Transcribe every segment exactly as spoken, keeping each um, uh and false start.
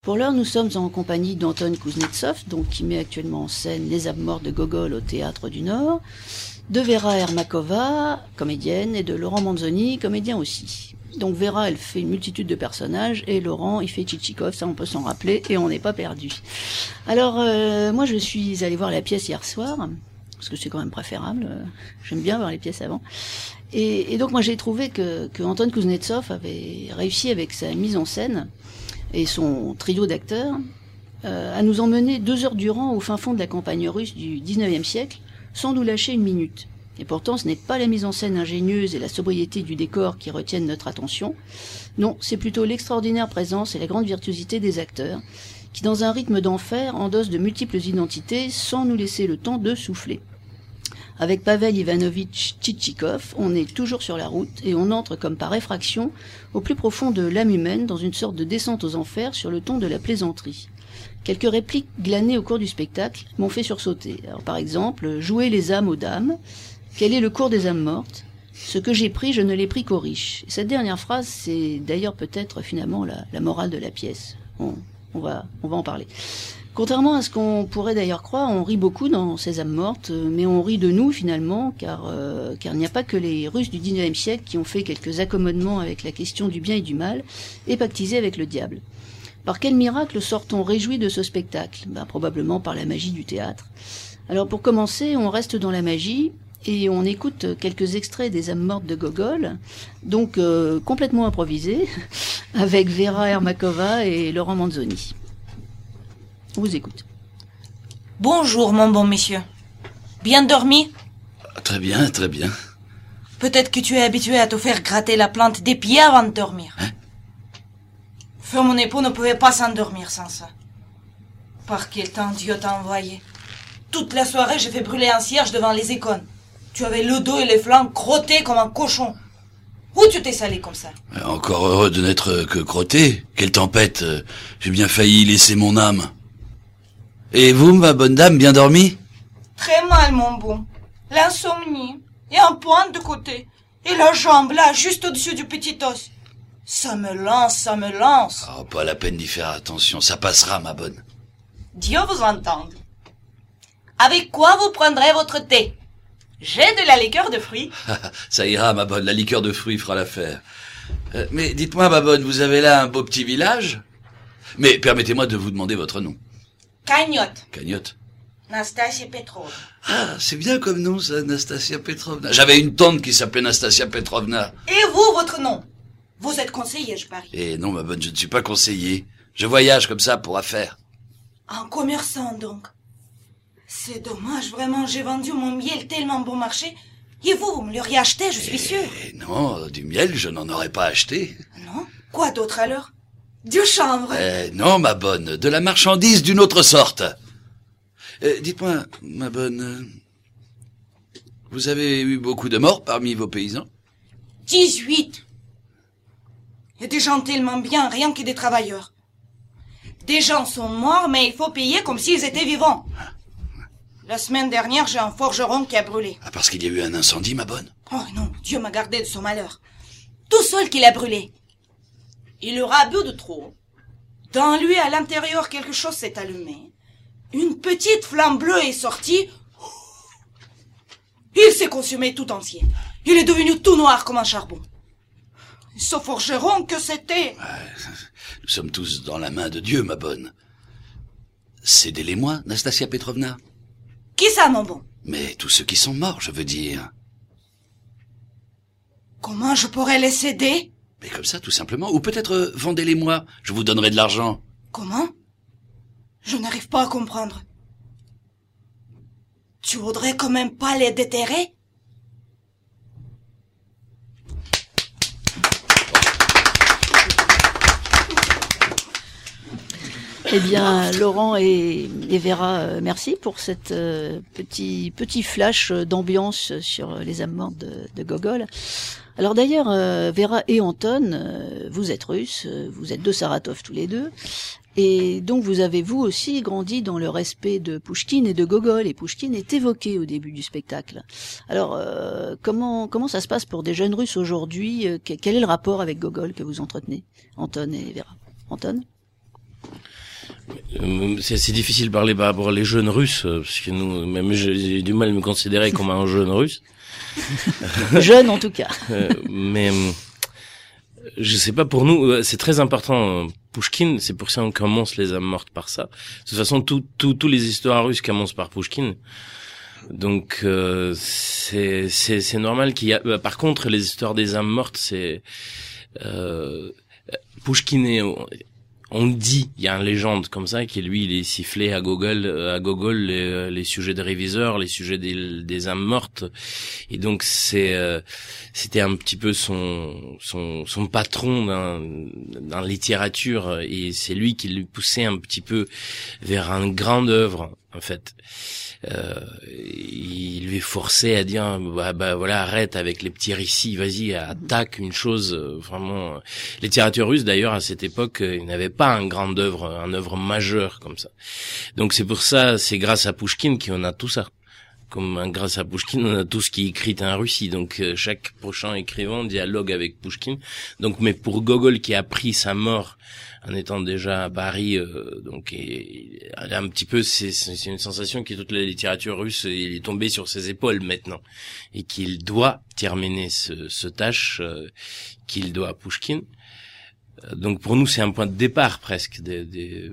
Pour l'heure, nous sommes en compagnie d'Anton Kuznetsov, donc qui met actuellement en scène Les âmes mortes de Gogol au Théâtre du Nord, de Vera Ermakova, comédienne, et de Laurent Manzoni, comédien aussi. Donc Vera, elle fait une multitude de personnages, et Laurent, il fait Tchitchikov, ça on peut s'en rappeler, et on n'est pas perdu. Alors, euh, moi je suis allée voir la pièce hier soir, parce que c'est quand même préférable, euh, j'aime bien voir les pièces avant. Et, et donc moi j'ai trouvé que, que Anton Kuznetsov avait réussi avec sa mise en scène, et son trio d'acteurs, euh, à nous emmener deux heures durant au fin fond de la campagne russe du dix-neuvième siècle, sans nous lâcher une minute. Et pourtant, ce n'est pas la mise en scène ingénieuse et la sobriété du décor qui retiennent notre attention. Non, c'est plutôt l'extraordinaire présence et la grande virtuosité des acteurs, qui dans un rythme d'enfer endossent de multiples identités sans nous laisser le temps de souffler. Avec Pavel Ivanovitch Tchitchikov, on est toujours sur la route et on entre comme par effraction au plus profond de l'âme humaine dans une sorte de descente aux enfers sur le ton de la plaisanterie. Quelques répliques glanées au cours du spectacle m'ont fait sursauter. Alors, par exemple, jouer les âmes aux dames. Quel est le cours des âmes mortes? Ce que j'ai pris, je ne l'ai pris qu'aux riches. Et cette dernière phrase, c'est d'ailleurs peut-être finalement la, la morale de la pièce. On, on va, on va en parler. Contrairement à ce qu'on pourrait d'ailleurs croire, on rit beaucoup dans ces âmes mortes, mais on rit de nous finalement, car, euh, car il n'y a pas que les Russes du dix-neuvième siècle qui ont fait quelques accommodements avec la question du bien et du mal, et pactisé avec le diable. Par quel miracle sort-on réjoui de ce spectacle? Ben, probablement par la magie du théâtre. Alors pour commencer, on reste dans la magie, et on écoute quelques extraits des âmes mortes de Gogol, donc euh, complètement improvisés, avec Vera Ermakova et Laurent Manzoni. On vous écoute. Bonjour, mon bon monsieur. Bien dormi? Très bien, très bien. Peut-être que tu es habitué à te faire gratter la plante des pieds avant de dormir. Hein? Feu, mon époux ne pouvait pas s'endormir sans ça. Par quel temps Dieu t'a envoyé? Toute la soirée, j'ai fait brûler un cierge devant les icônes. Tu avais le dos et les flancs crottés comme un cochon. Où tu t'es salé comme ça? Encore heureux de n'être que crotté. Quelle tempête. J'ai bien failli laisser mon âme. Et vous, ma bonne dame, bien dormi? Très mal, mon bon. L'insomnie. Et un point de côté. Et la jambe, là, juste au-dessus du petit os. Ça me lance, ça me lance. Oh, pas la peine d'y faire attention. Ça passera, ma bonne. Dieu vous entende. Avec quoi vous prendrez votre thé? J'ai de la liqueur de fruits. Ça ira, ma bonne. La liqueur de fruits fera l'affaire. Euh, mais dites-moi, ma bonne, vous avez là un beau petit village? Mais permettez-moi de vous demander votre nom. Cagnotte. Cagnotte. Nastasia Petrovna. Ah, c'est bien comme nom, ça, Nastasia Petrovna. J'avais une tante qui s'appelait Nastasia Petrovna. Et vous, votre nom? Vous êtes conseiller, je parie. Eh non, ma bonne, je ne suis pas conseiller. Je voyage comme ça pour affaires. Un commerçant, donc. C'est dommage, vraiment, j'ai vendu mon miel tellement bon marché. Et vous, vous me l'auriez acheté, je suis Eh sûr. non, du miel, je n'en aurais pas acheté. Non? Quoi d'autre alors? Du chanvre. Eh non, ma bonne, de la marchandise d'une autre sorte. Eh, dites-moi, ma bonne, euh, vous avez eu beaucoup de morts parmi vos paysans? dix-huit. Il y a des gens tellement bien, rien que des travailleurs. Des gens sont morts, mais il faut payer comme s'ils étaient vivants. La semaine dernière, j'ai un forgeron qui a brûlé. Ah, parce qu'il y a eu un incendie, ma bonne? Oh non, Dieu m'a gardé de son malheur. Tout seul qu'il a brûlé. Il aura bu de trop. Dans lui, à l'intérieur, quelque chose s'est allumé. Une petite flamme bleue est sortie. Il s'est consumé tout entier. Il est devenu tout noir comme un charbon. Ce forgeron, que c'était? Nous sommes tous dans la main de Dieu, ma bonne. Cédez-les-moi, Nastasia Petrovna. Qui ça, mon bon? Mais tous ceux qui sont morts, je veux dire. Comment je pourrais les céder? Mais comme ça, tout simplement. Ou peut-être euh, vendez-les-moi, je vous donnerai de l'argent. Comment? Je n'arrive pas à comprendre. Tu voudrais quand même pas les déterrer? Eh bien, Laurent et, et Vera, euh, merci pour cette euh, petit petit flash d'ambiance sur les âmes mortes de, de Gogol. Alors d'ailleurs, euh, Vera et Anton, euh, vous êtes russes, euh, vous êtes de Saratov tous les deux, et donc vous avez vous aussi grandi dans le respect de Pouchkine et de Gogol, et Pouchkine est évoqué au début du spectacle. Alors euh, comment comment ça se passe pour des jeunes Russes aujourd'hui? euh, Quel est le rapport avec Gogol que vous entretenez, Anton et Vera? Anton? C'est, c'est difficile de parler par rapport aux jeunes russes, parce que nous, même j'ai du mal à me considérer comme un jeune russe. Jeune en tout cas. Euh, mais je sais pas, pour nous, c'est très important. Pouchkine, c'est pour ça qu'on commence les âmes mortes par ça. De toute façon, tous tout, tous les histoires russes commencent par Pouchkine. Donc euh, c'est c'est c'est normal qu'il y a. Bah, par contre, les histoires des âmes mortes, c'est euh, Pouchkine est, on dit, il y a une légende comme ça qui lui il est sifflé à Gogol, à Gogol les, les sujets de réviseurs, les sujets des, des âmes mortes, et donc c'est euh, c'était un petit peu son son son patron dans dans la littérature, et c'est lui qui lui poussait un petit peu vers une grande œuvre en fait. Euh, il lui forçait à dire bah, bah voilà, arrête avec les petits récits, vas-y, attaque une chose euh, vraiment. Les littératures russes d'ailleurs à cette époque, euh, ils n'avaient pas une grande œuvre, une œuvre majeure comme ça. Donc c'est pour ça, c'est grâce à Pouchkine qu'on a tout ça. Comme hein, grâce à Pouchkine, on a tout ce qui est écrit en Russie. Donc euh, chaque prochain écrivain dialogue avec Pouchkine. Donc mais pour Gogol qui a pris sa mort en étant déjà à Paris, euh, donc et, et, un petit peu, c'est, c'est une sensation que toute la littérature russe, il est tombé sur ses épaules maintenant, et qu'il doit terminer ce, ce tâche euh, qu'il doit à Pouchkine. Euh, donc pour nous, c'est un point de départ presque, des, des,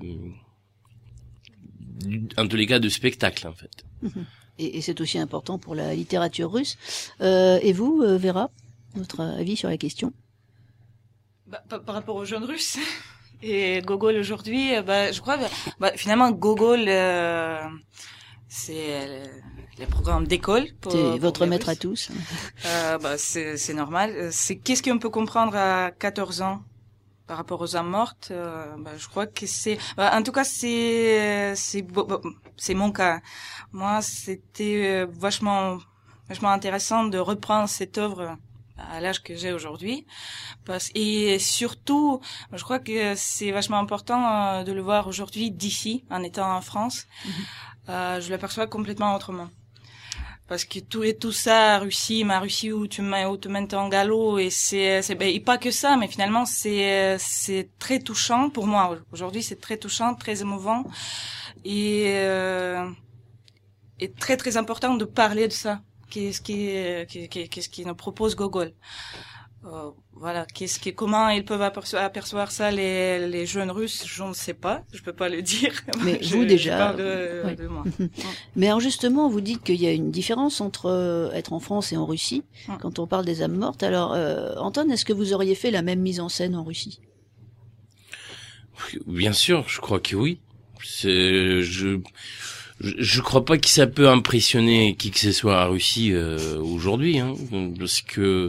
en tous les cas, de spectacle en fait. Et, et c'est aussi important pour la littérature russe. Euh, et vous, euh, Vera, votre avis sur la question? Bah, par, par rapport aux jeunes russes et Gogol aujourd'hui, bah, je crois, bah, finalement, Gogol, euh, c'est le, les programmes d'école. Pour, c'est pour votre maître Russes. À tous. Euh, bah, c'est, c'est normal. C'est qu'est-ce qu'on peut comprendre à quatorze ans par rapport aux âmes mortes. Euh, bah, je crois que c'est, bah, en tout cas, c'est, c'est, c'est mon cas. Moi, c'était vachement, vachement intéressant de reprendre cette œuvre à l'âge que j'ai aujourd'hui, parce et surtout je crois que c'est vachement important de le voir aujourd'hui d'ici en étant en France. Mm-hmm. euh, je l'aperçois complètement autrement, parce que tout et tout ça, Russie, ma Russie où tu mets où tu mets en galop, et c'est c'est ben, et pas que ça, mais finalement c'est c'est très touchant pour moi aujourd'hui. C'est très touchant, très émouvant, et euh, et très très important de parler de ça. Qu'est-ce qui, qu'est-ce qui nous propose Gogol? Euh, voilà, qu'est-ce qui, comment ils peuvent apercevoir, apercevoir ça les, les jeunes Russes? Je ne sais pas, je peux pas le dire. Mais je, vous déjà. Je parle de, oui. de moi. Mais alors justement, vous dites qu'il y a une différence entre euh, être en France et en Russie hum. quand on parle des âmes mortes. Alors, euh, Anton, est-ce que vous auriez fait la même mise en scène en Russie? Bien sûr, je crois que oui. C'est, je. Je crois pas que ça peut impressionner qui que ce soit à Russie euh, aujourd'hui, hein, parce que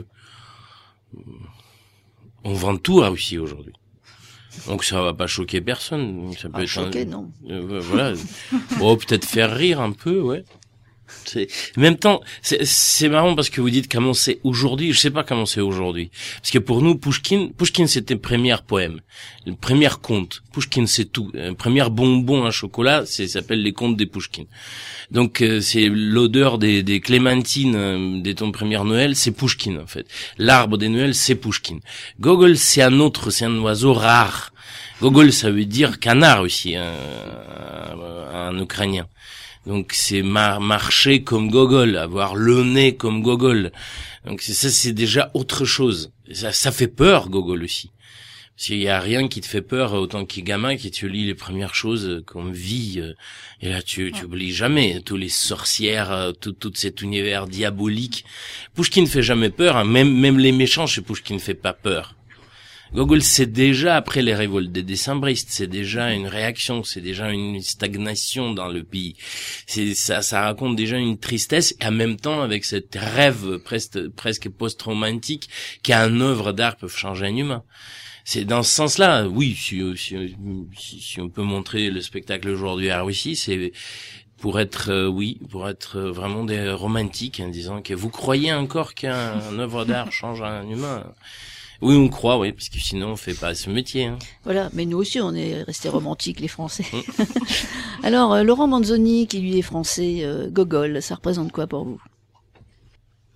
on vend tout à Russie aujourd'hui. Donc ça va pas choquer personne. Ça peut ah, être choquer, un... non. Euh, voilà. Bon, peut-être faire rire un peu, ouais. C'est, en même temps, c'est, c'est marrant parce que vous dites comment c'est aujourd'hui. Je sais pas comment c'est aujourd'hui. Parce que pour nous, Pouchkine, Pouchkine c'était le premier poème, le premier conte. Pouchkine c'est tout. Un premier bonbon à chocolat, c'est, ça s'appelle les contes des Pouchkine. Donc, euh, c'est l'odeur des, des clémentines euh, des ton premier Noël, c'est Pouchkine, en fait. L'arbre des Noëls, c'est Pouchkine. Gogol, c'est un autre, c'est un oiseau rare. Gogol, ça veut dire canard aussi, hein, un ukrainien. Donc c'est mar- marcher comme Gogol, avoir le nez comme Gogol. Donc c'est ça, c'est déjà autre chose. Ça, ça fait peur, Gogol aussi. Parce qu'il y a rien qui te fait peur autant qu'il est gamin, qui tu lis les premières choses qu'on vit. Et là, tu, tu oublies jamais tous les sorcières, tout, tout cet univers diabolique. Pouchkine fait jamais peur, hein. Même, même les méchants chez Pouchkine fait pas peur. Gogol, c'est déjà après les révoltes des décembristes, c'est déjà une réaction, c'est déjà une stagnation dans le pays. C'est ça, ça raconte déjà une tristesse, et en même temps avec cette rêve presque, presque post-romantique qu'une œuvre d'art peut changer un humain. C'est dans ce sens-là, oui, si, si, si, si on peut montrer le spectacle aujourd'hui à Russie, c'est pour être, euh, oui, pour être vraiment des romantiques, en disant que vous croyez encore qu'une œuvre d'art change un humain. Oui, on croit, oui, parce que sinon on fait pas ce métier. Hein. Voilà, mais nous aussi on est restés romantiques, les Français. Alors, euh, Laurent Manzoni, qui lui est français, euh, Gogol, ça représente quoi pour vous?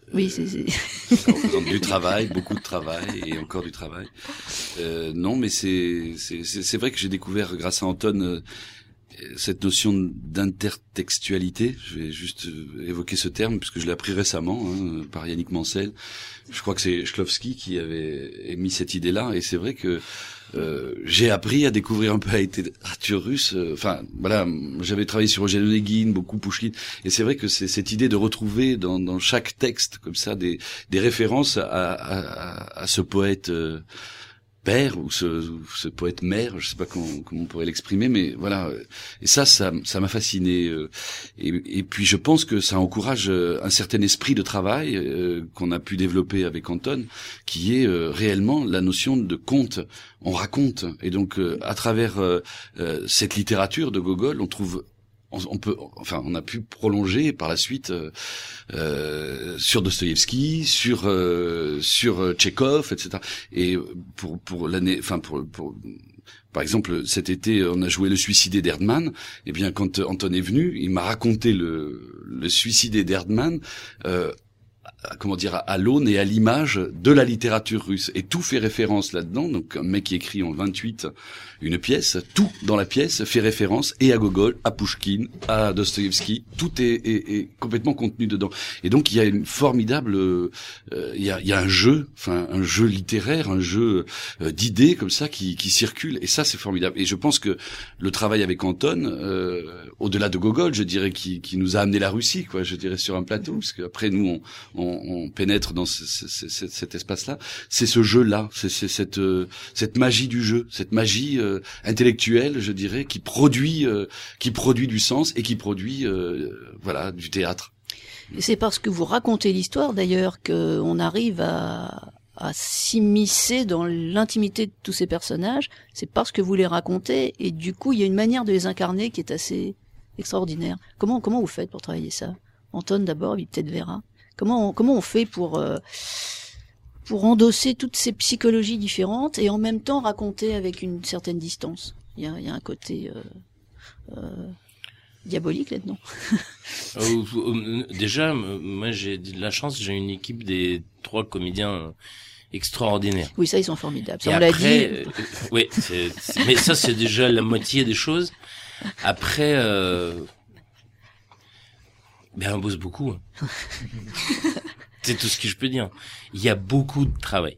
Oui, c'est... c'est... Ça représente du travail, beaucoup de travail et encore du travail. Euh, non, mais c'est, c'est, c'est, c'est vrai que j'ai découvert grâce à Anton euh, cette notion d'intertextualité. Je vais juste évoquer ce terme puisque je l'ai appris récemment hein, par Yannick Mansell. Je crois que c'est Shklovsky qui avait émis cette idée-là et c'est vrai que Euh, j'ai appris à découvrir un peu la littérature russe. Enfin, voilà, j'avais travaillé sur Eugène Onegin, beaucoup Pouchkine, et c'est vrai que c'est cette idée de retrouver dans, dans chaque texte comme ça des, des références à, à, à ce poète euh, père ou ce, ce poète mère, je sais pas comment, comment on pourrait l'exprimer, mais voilà. Et ça, ça, ça m'a fasciné. Et, et puis je pense que ça encourage un certain esprit de travail euh, qu'on a pu développer avec Anton, qui est euh, réellement la notion de conte. On raconte, et donc euh, à travers euh, euh, cette littérature de Gogol, on trouve, on, on peut, enfin, on a pu prolonger par la suite euh, euh, sur Dostoïevski, sur euh, sur Tchekhov, et cetera. Et pour pour l'année, enfin pour pour par exemple, cet été, on a joué le Suicidé d'Erdmann. Eh bien, quand Anton est venu, il m'a raconté le le Suicidé d'Erdmann. Euh, comment dire, à l'aune et à l'image de la littérature russe. Et tout fait référence là-dedans. Donc, un mec qui écrit en vingt-huit une pièce, tout dans la pièce fait référence et à Gogol, à Pouchkine, à Dostoïevski. Tout est, est, est complètement contenu dedans. Et donc, il y a une formidable, euh, il y a, il y a un jeu, enfin, un jeu littéraire, un jeu euh, d'idées comme ça qui, qui circule. Et ça, c'est formidable. Et je pense que le travail avec Anton, euh, au-delà de Gogol, je dirais, qui, qui nous a amené la Russie, quoi, je dirais, sur un plateau. Parce qu'après, nous, on, on on pénètre dans ce, ce, ce, cet espace-là, c'est ce jeu-là, c'est, c'est cette euh, cette magie du jeu, cette magie euh, intellectuelle, je dirais, qui produit euh, qui produit du sens et qui produit euh, voilà du théâtre. Et c'est parce que vous racontez l'histoire d'ailleurs qu'on arrive à à s'immiscer dans l'intimité de tous ces personnages. C'est parce que vous les racontez et du coup il y a une manière de les incarner qui est assez extraordinaire. Comment comment vous faites pour travailler ça? Anton d'abord, puis peut-être Vera. Comment on, comment on fait pour euh, pour endosser toutes ces psychologies différentes et en même temps raconter avec une certaine distance? Il y a, il y a un côté euh, euh, diabolique là-dedans. euh, déjà, moi j'ai de la chance, j'ai une équipe des trois comédiens extraordinaires. Oui, ça ils sont formidables. Ça, et on après, l'a dit. Euh, oui, c'est, c'est, mais ça c'est déjà la moitié des choses. Après. Euh, Ben, on bosse beaucoup. Hein. C'est tout ce que je peux dire. Il y a beaucoup de travail.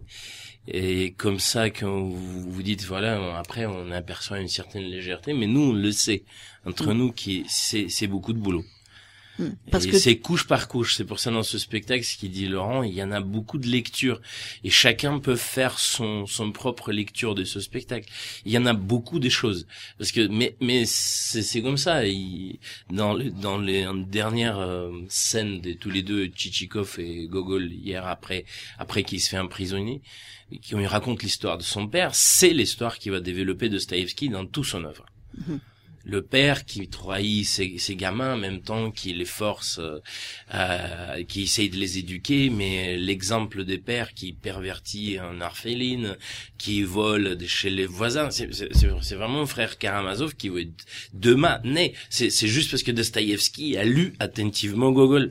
Et comme ça, quand vous vous dites, voilà, après, on aperçoit une certaine légèreté, mais nous, on le sait. Entre mmh. nous, qui, c'est, c'est beaucoup de boulot. Mmh. Parce et que c'est couche par couche. C'est pour ça, dans ce spectacle, ce qu'il dit Laurent, il y en a beaucoup de lectures. Et chacun peut faire son, son propre lecture de ce spectacle. Il y en a beaucoup des choses. Parce que, mais, mais c'est, c'est comme ça. Il, dans, dans les dernières euh, scènes de tous les deux, Tchitchikov et Gogol, hier après, après qu'il se fait emprisonner, qui lui raconte l'histoire de son père, c'est l'histoire qui va développer Dostoïevski dans toute son œuvre. Mmh. Le père qui trahit ses, ses gamins en même temps qu'il les force, euh, euh, qui essaye de les éduquer, mais l'exemple des pères qui pervertit un orpheline, qui vole de chez les voisins, c'est, c'est, c'est vraiment un frère Karamazov qui veut demain né. C'est, c'est juste parce que Dostoïevski a lu attentivement Gogol.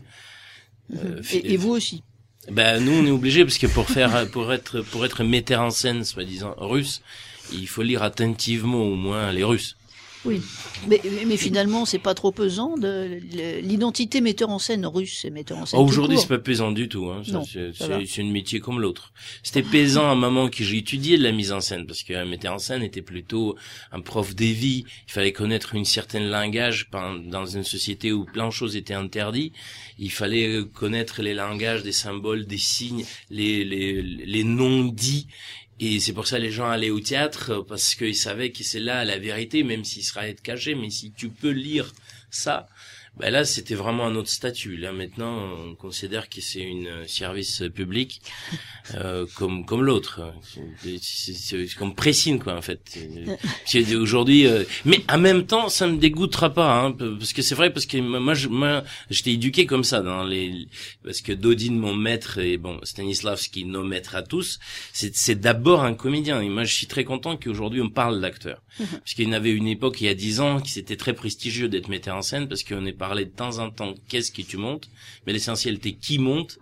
Euh, et, et vous aussi. Ben nous on est obligés parce que pour faire pour être pour être metteur en scène soi-disant russe, il faut lire attentivement au moins les Russes. Oui, mais, mais finalement, c'est pas trop pesant de l'identité metteur en scène russe et metteur en scène. Oh, aujourd'hui, c'est pas pesant du tout. Hein. Ça, non, c'est, ça c'est, c'est un métier comme l'autre. C'était pesant à un moment que j'ai étudié de la mise en scène, parce qu'un metteur en scène était plutôt un prof des vies. Il fallait connaître une certaine langage dans une société où plein de choses étaient interdites. Il fallait connaître les langages des symboles, des signes, les les les noms dits. Et c'est pour ça que les gens allaient au théâtre, parce qu'ils savaient que c'est là la vérité, même s'il serait caché. Mais si tu peux lire ça, ben là, c'était vraiment un autre statut. Là, maintenant, on considère que c'est un service public, euh, comme comme l'autre. C'est, c'est, c'est, c'est comme Pressine, quoi, en fait. C'est, aujourd'hui, euh, mais en même temps, ça me dégoûtera pas, hein, parce que c'est vrai, parce que moi, je, moi, j'étais éduqué comme ça dans les, parce que Dodin, mon maître, et bon, Stanislavski, nos maîtres à tous, c'est, c'est d'abord un comédien. Et moi, je suis très content qu'aujourd'hui on parle d'acteur, mmh. parce qu'il y en avait une époque il y a dix ans qui c'était très prestigieux d'être metteur en scène, parce qu'on est parlé de temps en temps qu'est-ce que tu montes, mais l'essentiel était qui monte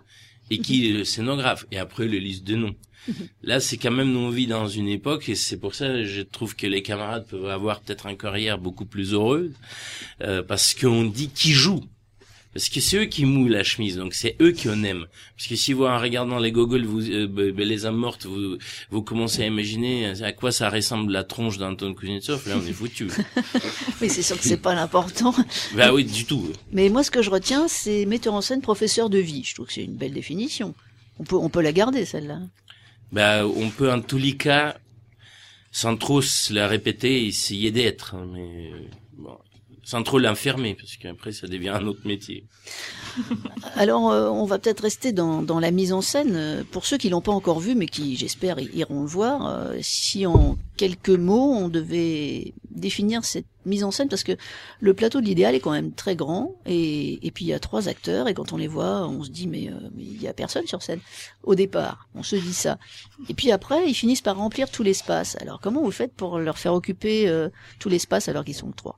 et qui est le scénographe, et après les listes de noms. Là, c'est quand même, nous, on vit dans une époque, et c'est pour ça que je trouve que les camarades peuvent avoir peut-être une carrière beaucoup plus heureuse, euh, parce qu'on dit qui joue. Parce que c'est eux qui mouillent la chemise, donc c'est eux qui on aime. Parce que si vous, en regardant les gogoles, vous, euh, ben, les âmes mortes, vous, vous commencez à imaginer à quoi ça ressemble la tronche d'Anton Kuznetsov, là, on est foutu. Oui, c'est sûr que c'est pas l'important. Bah oui, du tout. Mais moi, ce que je retiens, c'est metteur en scène, professeur de vie. Je trouve que c'est une belle définition. On peut, on peut la garder, celle-là. Bah, on peut, en tous les cas, sans trop se la répéter, essayer d'être, hein, mais, bon. Sans trop l'enfermer, parce qu'après ça devient un autre métier. Alors, euh, on va peut-être rester dans, dans la mise en scène. Pour ceux qui l'ont pas encore vu, mais qui, j'espère, iront le voir, euh, si en quelques mots, on devait définir cette mise en scène, parce que le plateau de l'idéal est quand même très grand, et, et puis il y a trois acteurs, et quand on les voit, on se dit, mais, euh, mais il y a personne sur scène. Au départ, on se dit ça. Et puis après, ils finissent par remplir tout l'espace. Alors, comment vous faites pour leur faire occuper euh, tout l'espace alors qu'ils sont que trois ?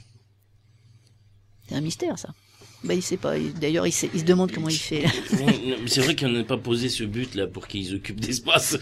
C'est un mystère, ça. Bah, il sait pas. D'ailleurs, il, sait, il se demande comment il fait. C'est vrai qu'on n'a pas posé ce but là pour qu'ils occupent d'espace.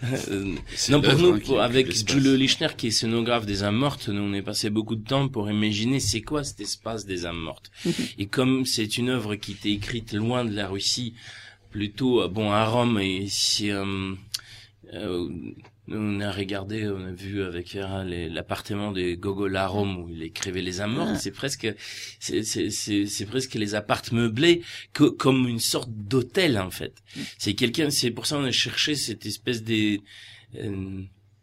Non, pour nous, pour, avec Julio Lichner, qui est scénographe des âmes mortes, nous on est passé beaucoup de temps pour imaginer c'est quoi cet espace des âmes mortes. Et comme c'est une œuvre qui était écrite loin de la Russie, plutôt bon à Rome, et si euh, euh, on a regardé, on a vu avec Vera l'appartement de Gogol à Rome où il écrivait les âmes mortes. Ah. C'est presque, c'est, c'est, c'est, c'est presque les appartes meublés que, comme une sorte d'hôtel en fait. C'est quelqu'un, c'est pour ça qu'on a cherché cette espèce de euh,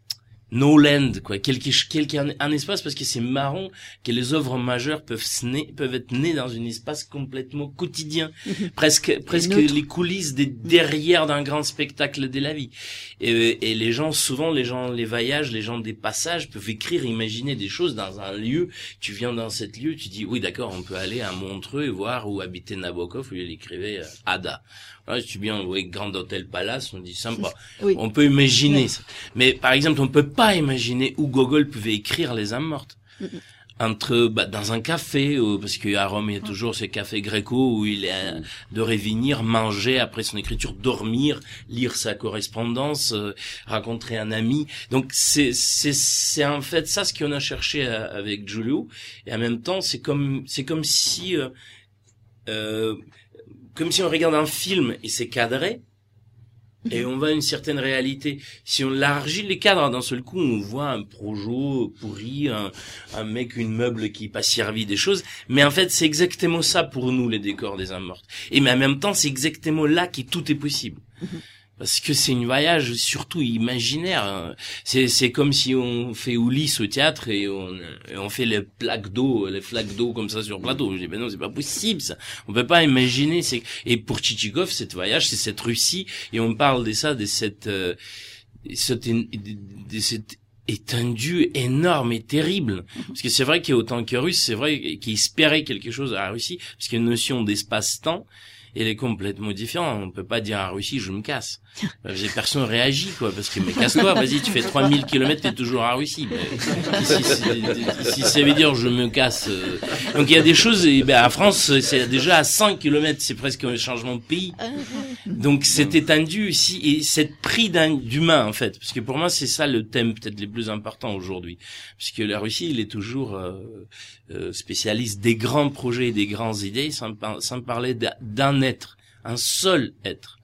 no land, quoi, quelque, quelque un, un espace, parce que c'est marrant que les œuvres majeures peuvent se ner, peuvent être nées dans un espace complètement quotidien, presque, presque les coulisses des derrière d'un grand spectacle de la vie. Et, et les gens, souvent, les gens, les voyages, les gens des passages peuvent écrire, imaginer des choses dans un lieu. Tu viens dans cet lieu, tu dis, oui, d'accord, on peut aller à Montreux et voir où habitait Nabokov, où il écrivait euh, Ada. Ouais, si tu viens au Grand Hôtel Palace, on dit sympa. Oui. On peut imaginer oui. ça. Mais par exemple, on peut pas imaginer où Gogol pouvait écrire les âmes mortes. Mm-hmm. Entre bah, dans un café, ou, parce qu'à Rome il y a toujours ce café gréco où il est de revenir, manger après son écriture, dormir, lire sa correspondance, euh, rencontrer un ami. Donc c'est c'est c'est en fait ça ce qu'on a cherché à, avec Julio. Et en même temps c'est comme c'est comme si euh, euh, comme si on regarde un film et c'est cadré, et on voit une certaine réalité. Si on élargit les cadres, d'un seul coup, on voit un projo pourri, un, un mec, une meuble qui pas servi, des choses. Mais en fait, c'est exactement ça pour nous, les décors des âmes mortes. Et mais en même temps, c'est exactement là que tout est possible. Parce que c'est un voyage surtout imaginaire. C'est c'est comme si on fait Ulysse au théâtre et on et on fait les plaques d'eau, les flaques d'eau comme ça sur le plateau. Je dis ben non, c'est pas possible ça. On peut pas imaginer. C'est et pour Tchitchikov, cet voyage, c'est cette Russie et on parle de ça, de cette euh, cette de, de cette étendue énorme et terrible. Parce que c'est vrai qu'autant que russe, c'est vrai qu'il espérait quelque chose à la Russie, parce qu'il y a une notion d'espace-temps. Elle est complètement différente. On peut pas dire à Russie, je me casse. Personne réagit, quoi, parce que, mais casse-toi, vas-y, tu fais trois mille kilomètres, t'es toujours à Russie. Mais, si, si, si ça veut dire je me casse. Euh... Donc il y a des choses, et ben, à France, c'est déjà à cent kilomètres, c'est presque un changement de pays. Donc c'est étendu ici, et cette prise d'humain, en fait. Parce que pour moi, c'est ça le thème peut-être le plus important aujourd'hui. Parce que la Russie, il est toujours, euh, euh, spécialiste des grands projets et des grandes idées, sans, sans parler d'un être, un seul être,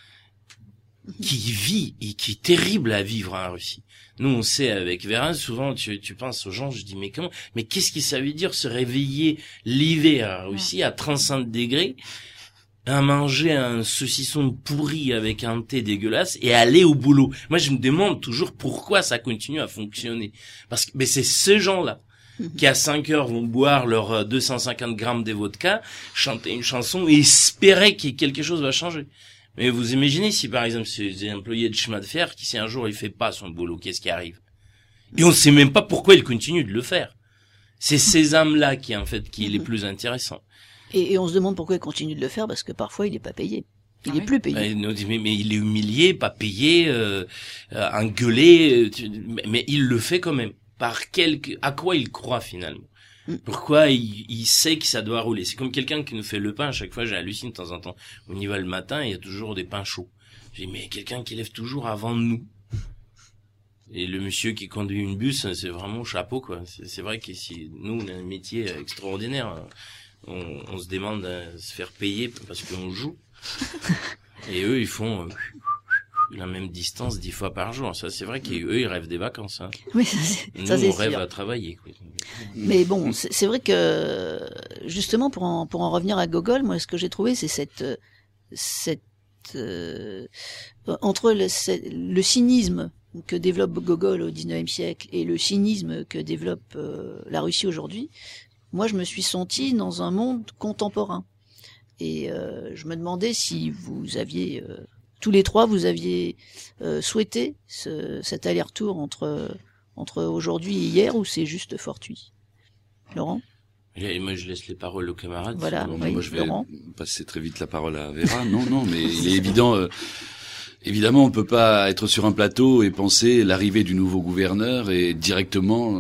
qui vit et qui est terrible à vivre en Russie. Nous, on sait avec Vérin, souvent tu, tu penses aux gens, je dis mais comment, mais qu'est-ce que ça veut dire se réveiller l'hiver en Russie à trente-cinq degrés, à manger un saucisson pourri avec un thé dégueulasse et aller au boulot. Moi, je me demande toujours pourquoi ça continue à fonctionner. Parce que mais c'est ces gens-là qui à cinq heures vont boire leurs deux cent cinquante grammes de vodka, chanter une chanson et espérer que quelque chose va changer. Mais vous imaginez si par exemple c'est des employés de chemin de fer qui si un jour il fait pas son boulot, qu'est-ce qui arrive? Et on sait même pas pourquoi il continue de le faire. C'est ces âmes-là qui en fait qui est les plus intéressants. Et, et on se demande pourquoi il continue de le faire, parce que parfois il est pas payé. Il ah est oui. plus payé. Mais, mais, mais il est humilié, pas payé, euh, euh, engueulé, euh, mais il le fait quand même. par quelque, à quoi il croit finalement. Pourquoi il, il sait que ça doit rouler. C'est comme quelqu'un qui nous fait le pain. À chaque fois, j'hallucine de temps en temps. On y va le matin, il y a toujours des pains chauds. Je dis, mais quelqu'un qui lève toujours avant nous. Et le monsieur qui conduit une bus, c'est vraiment chapeau, quoi. C'est, c'est vrai que si nous, on a un métier extraordinaire, on, on se demande à se faire payer parce qu'on joue. Et eux, ils font la même distance dix fois par jour. Ça, c'est vrai qu'eux, ils rêvent des vacances. Hein. Oui, ça, c'est, nous, ça, c'est on rêve sûr. à travailler, quoi. Mais bon, c'est, c'est vrai que justement pour en pour en revenir à Gogol, moi, ce que j'ai trouvé, c'est cette cette euh, entre le, le cynisme que développe Gogol au dix-neuvième siècle et le cynisme que développe euh, la Russie aujourd'hui. Moi, je me suis sentie dans un monde contemporain. Et euh, je me demandais si vous aviez, euh, tous les trois, vous aviez euh, souhaité ce, cet aller-retour entre, entre aujourd'hui et hier, ou c'est juste fortuit. Laurent ? Et moi, je laisse les paroles aux camarades. Voilà, Bon, oui, moi, je vais Laurent. passer très vite la parole à Vera. Non, non, mais il est évident... Euh, Évidemment, on peut pas être sur un plateau et penser l'arrivée du nouveau gouverneur et directement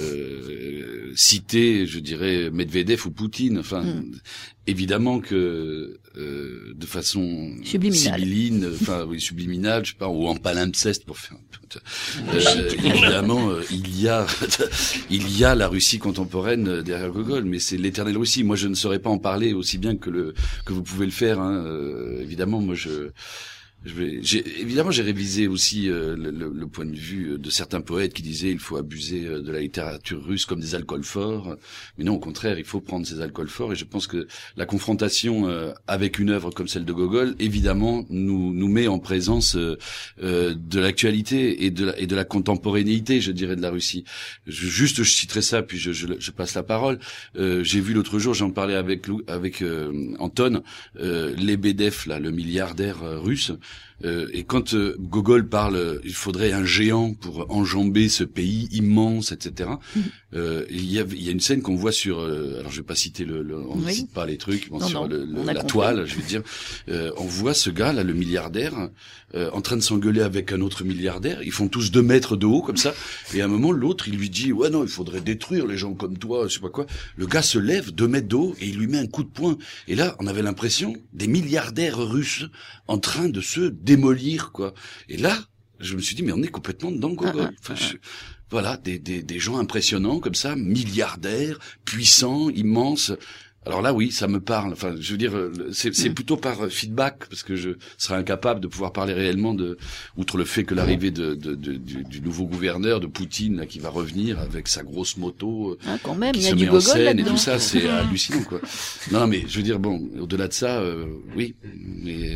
euh, citer, je dirais, Medvedev ou Poutine. Enfin, mm. évidemment que euh, de façon subliminale, sibylline, enfin oui, subliminale, je sais pas, ou en palimpseste pour faire. Euh, évidemment, euh, il y a, il y a la Russie contemporaine derrière Gogol, mais c'est l'éternelle Russie. Moi, je ne saurais pas en parler aussi bien que le que vous pouvez le faire. Hein. Euh, évidemment, moi, je Je vais, j'ai, évidemment, j'ai révisé aussi euh, le, le, le point de vue de certains poètes qui disaient il faut abuser de la littérature russe comme des alcools forts. Mais non, au contraire, il faut prendre ces alcools forts. Et je pense que la confrontation euh, avec une œuvre comme celle de Gogol, évidemment, nous nous met en présence euh, euh, de l'actualité et de la, et de la contemporanéité, je dirais, de la Russie. Je, juste, je citerai ça, puis je, je, je passe la parole. Euh, j'ai vu l'autre jour, j'en parlais avec avec euh, Anton, euh, Lebedev, là, le milliardaire euh, russe. Euh, et quand euh, Gogol parle, euh, il faudrait un géant pour enjamber ce pays immense, et cetera. Mmh. Euh, il y a, il y a une scène qu'on voit sur, euh, alors je vais pas citer le, le on ne oui. cite pas les trucs, bon, non, sur non, le, le, la compris. toile, je veux dire, euh, on voit ce gars là, le milliardaire, euh, en train de s'engueuler avec un autre milliardaire. Ils font tous deux mètres de haut comme ça, et à un moment l'autre il lui dit ouais non, il faudrait détruire les gens comme toi, je sais pas quoi. Le gars se lève deux mètres de haut et il lui met un coup de poing. Et là, on avait l'impression des milliardaires russes en train de se démolir, quoi. Et là, je me suis dit, mais on est complètement dedans Gogol. Enfin, je, voilà, des, des, des gens impressionnants comme ça, milliardaires, puissants, immenses. Alors là, oui, ça me parle. Enfin, je veux dire, c'est, c'est plutôt par feedback, parce que je serais incapable de pouvoir parler réellement de, outre le fait que l'arrivée de, de, de du, du nouveau gouverneur, de Poutine, là, qui va revenir avec sa grosse moto, ah, quand même, qui il y a se du met Gogol en scène là-dedans. et tout ça, c'est hallucinant, quoi. Non, mais je veux dire, bon, au-delà de ça, euh, oui, mais.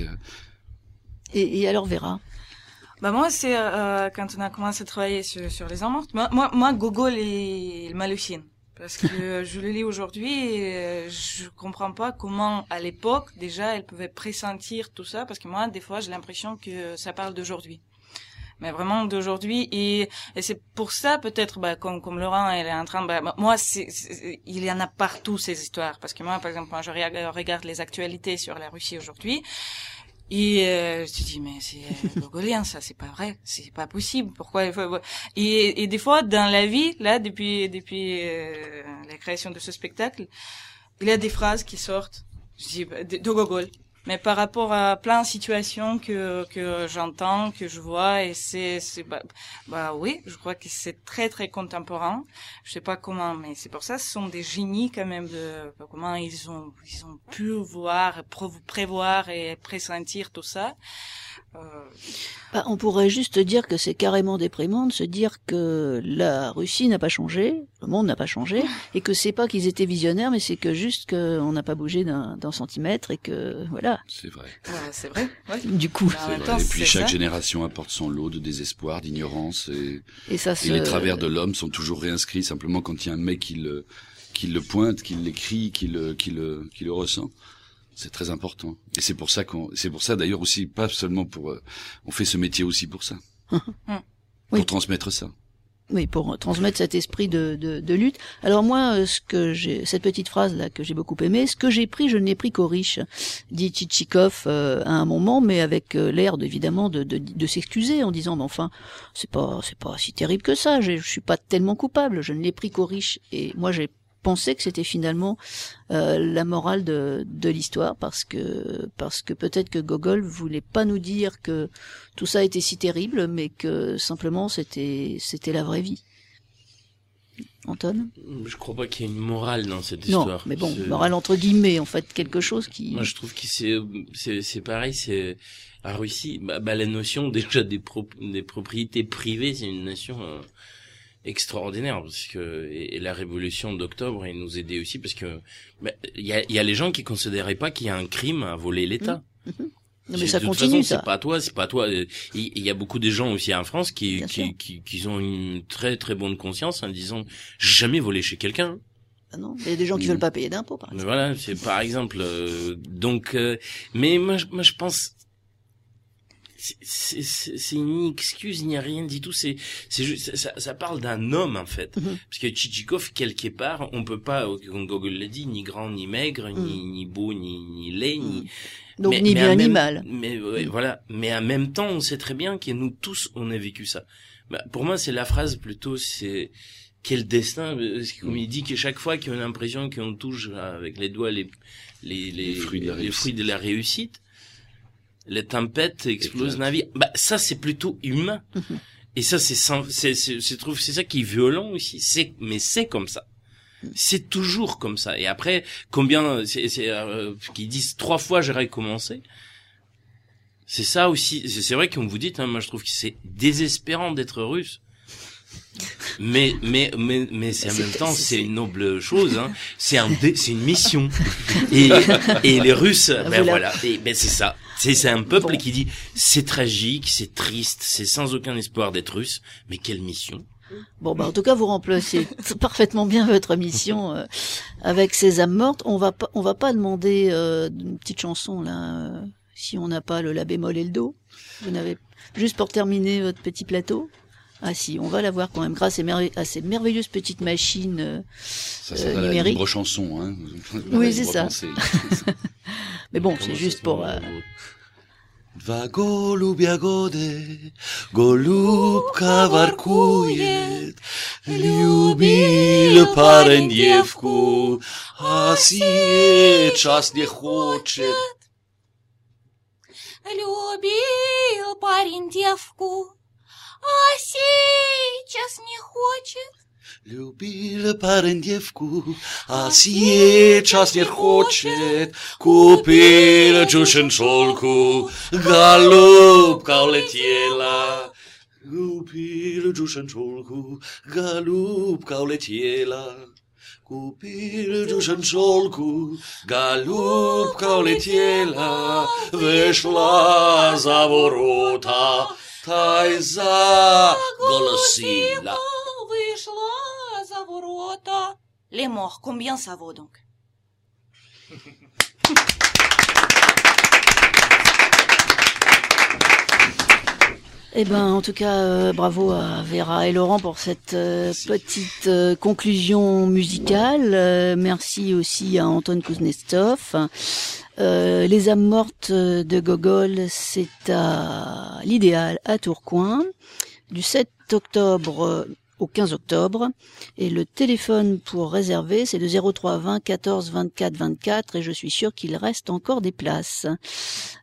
Et, et alors, Vera? Bah moi, c'est euh, quand on a commencé à travailler sur, sur les mortes, moi, moi, moi, Gogol, il, il m'hallucine. Parce que je le lis aujourd'hui et je comprends pas comment, à l'époque, déjà, elle pouvait pressentir tout ça. Parce que moi, des fois, j'ai l'impression que ça parle d'aujourd'hui. Mais vraiment d'aujourd'hui. Et, et c'est pour ça, peut-être, bah, comme, comme Laurent, elle est en train, bah, moi, c'est, c'est, il y en a partout, ces histoires. Parce que moi, par exemple, quand je regarde les actualités sur la Russie aujourd'hui, et euh, je te dis mais c'est gogolien ça, c'est pas vrai, c'est pas possible. Pourquoi il faut... et, et des fois dans la vie là depuis depuis euh, la création de ce spectacle, il y a des phrases qui sortent, je dis de, de Gogol, mais par rapport à plein de situations que que j'entends, que je vois, et c'est c'est bah, bah oui, je crois que c'est très très contemporain. Je sais pas comment, mais c'est pour ça, ce sont des génies quand même de comment ils ont ils ont pu voir, prévoir et pressentir tout ça. Euh... Bah, on pourrait juste dire que c'est carrément déprimant de se dire que la Russie n'a pas changé, le monde n'a pas changé, et que c'est pas qu'ils étaient visionnaires, mais c'est que juste qu'on n'a pas bougé d'un, d'un centimètre et que voilà. C'est vrai. Euh, c'est vrai. Ouais. Du coup. C'est vrai. Temps, et puis chaque ça. génération apporte son lot de désespoir, d'ignorance, et, et, ça et se... les travers de l'homme sont toujours réinscrits simplement quand il y a un mec qui le qui le pointe, qui l'écrit, qui le qui le qui le ressent. C'est très important. Et c'est pour ça qu'on, c'est pour ça d'ailleurs aussi, pas seulement pour, euh, on fait ce métier aussi pour ça. oui. Pour transmettre ça. Oui, pour transmettre cet esprit de, de, de lutte. Alors moi, ce que j'ai, cette petite phrase là que j'ai beaucoup aimée, ce que j'ai pris, je ne l'ai pris qu'aux riches, dit Tchitchikov euh, à un moment, mais avec euh, l'air de, évidemment de, de, de s'excuser en disant, mais enfin, c'est pas, c'est pas si terrible que ça. Je, je suis pas tellement coupable. Je ne l'ai pris qu'aux riches. Et moi, j'ai pensé que c'était finalement euh, la morale de, de l'histoire, parce que parce que peut-être que Gogol voulait pas nous dire que tout ça était si terrible, mais que simplement c'était c'était la vraie vie. Anton ? Je crois pas qu'il y ait une morale dans cette Non, histoire. mais bon, C'est- morale entre guillemets, en fait, quelque chose qui... Moi, je trouve que c'est c'est c'est pareil. C'est en Russie, bah, bah la notion déjà des pro, des propriétés privées, c'est une notion euh, extraordinaire, parce que et, et la révolution d'octobre, elle nous aidait aussi, parce que bah, il y a il y a les gens qui considéraient pas qu'il y a un crime à voler l'État. Mmh. Non, mais C'est- ça de toute continue, façon, ça. c'est pas toi, c'est pas toi. Il il y a beaucoup de gens aussi en France qui Bien qui, sûr. qui qui ont une très très bonne conscience en disant j'ai jamais volé chez quelqu'un. Ah non, il y a des gens qui Mmh. veulent pas payer d'impôts, par Mais exemple. voilà, c'est par exemple. euh, donc, euh, mais moi, je- moi, je pense, c'est- c'est c'est- c'est une excuse, il n'y a rien du tout. C'est, c'est juste, ça, ça parle d'un homme en fait, Mhm. parce que Tchitchikov quelque part, on peut pas, comme Gogol l'a dit, ni grand ni maigre, ni ni beau ni ni laid, ni. Donc mais- ni mais bien en ni même- mal. Mais ouais, Mm. voilà. Mais en même temps, on sait très bien que nous tous, on a vécu ça. Bah, pour moi, c'est la phrase plutôt, c'est quel destin. Parce que comme il dit que chaque fois qu'on a l'impression qu'on touche avec les doigts les les les, Les fruits de la les réussite. fruits de la réussite, les tempêtes explosent Éclate. dans la vie. Bah ça, c'est plutôt humain. Mhm. Et ça, c'est sans- c'est c'est c'est trouve c'est ça qui est violent aussi. C'est mais c'est comme ça. C'est toujours comme ça. Et après, combien, c'est, c'est, euh, qu'ils disent trois fois j'ai recommencé. C'est ça aussi. C'est, c'est vrai qu'on vous dit, hein, moi je trouve que c'est désespérant d'être russe. Mais, mais, mais, mais c'est en C'est- même temps, c'est- c'est une noble chose, hein. C'est un, dé- c'est une mission. Et, et les Russes, ben Voilà. voilà. Et ben c'est ça. C'est, c'est un peuple Bon. qui dit, c'est tragique, c'est triste, c'est sans aucun espoir d'être russe. Mais quelle mission? Bon, bah, en tout cas, vous remplacez parfaitement bien votre mission euh, avec ces âmes mortes. On va pas, on va pas demander euh, une petite chanson là, euh, si on n'a pas le la bémol et le do. Vous n'avez juste pour terminer votre petit plateau. Ah si, on va l'avoir quand même grâce à, merve- à ces merveilleuses petites machines. euh, Ça sera Euh, la numérique. libre chanson, hein. Oui, La c'est libre ça. pensée. Mais bon, Comment c'est ça juste pour. euh, Dwa golubia gody, golubka warkuje, lubil parę dziewku, a sie czas nie хочет. Любил парень девку, а сейчас не хочет. Lubil parę dziewku, a sie czas nie хочет. Kupil ciuszyn szolku, galubka uleciela. Kupil ciuszyn szolku, galubka uleciela. Kupil ciuszyn szolku, galubka uleciela. Wyszła za worota, taj zagłosila. Вышла за ворота. Les morts, combien ça vaut donc? Eh ben, en tout cas, euh, bravo à Vera et Laurent pour cette euh, Merci. petite euh, conclusion musicale. Euh, merci aussi à Anton Kuznetsov. Euh, Les âmes mortes de Gogol, c'est à l'Idéal à Tourcoing, du sept octobre au quinze octobre. Et le téléphone pour réserver, c'est le zéro trois vingt quatorze vingt-quatre vingt-quatre, et je suis sûre qu'il reste encore des places.